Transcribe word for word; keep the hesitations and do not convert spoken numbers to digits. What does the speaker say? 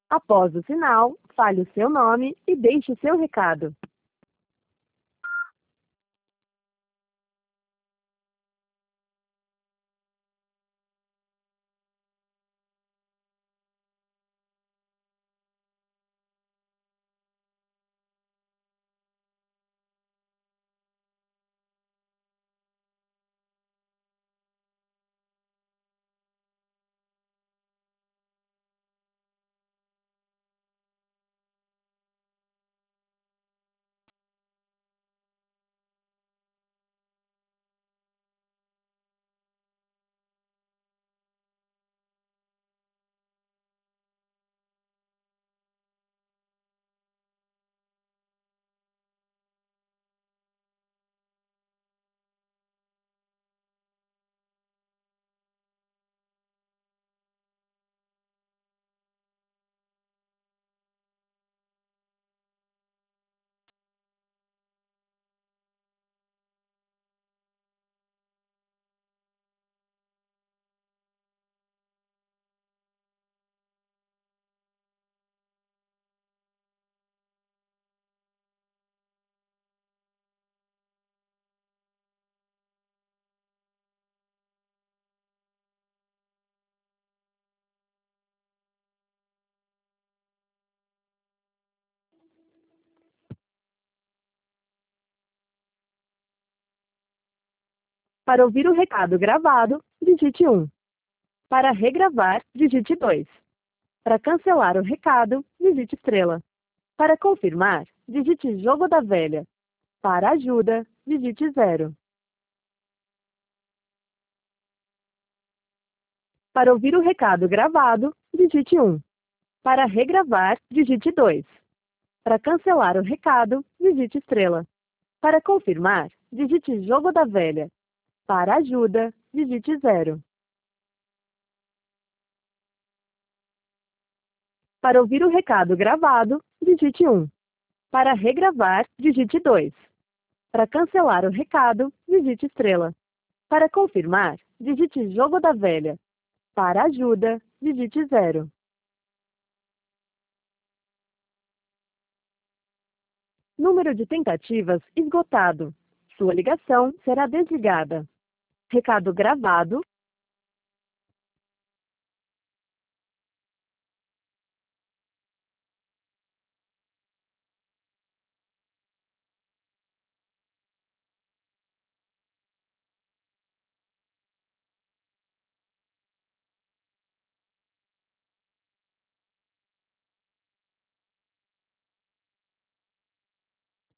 Após o sinal, fale o seu nome e deixe o seu recado. Para ouvir o recado gravado, digite um. Para regravar, digite dois. Para cancelar o recado, digite estrela. Para confirmar, digite jogo da velha. Para ajuda, digite zero. Para ouvir o recado gravado, digite um. Para regravar, digite dois. Para cancelar o recado, digite estrela. Para confirmar, digite jogo da velha. Para ajuda, digite zero. Para ouvir o recado gravado, digite um. Para regravar, digite dois. Para cancelar o recado, digite estrela. Para confirmar, digite jogo da velha. Para ajuda, digite zero. Número de tentativas esgotado. Sua ligação será desligada. Recado gravado.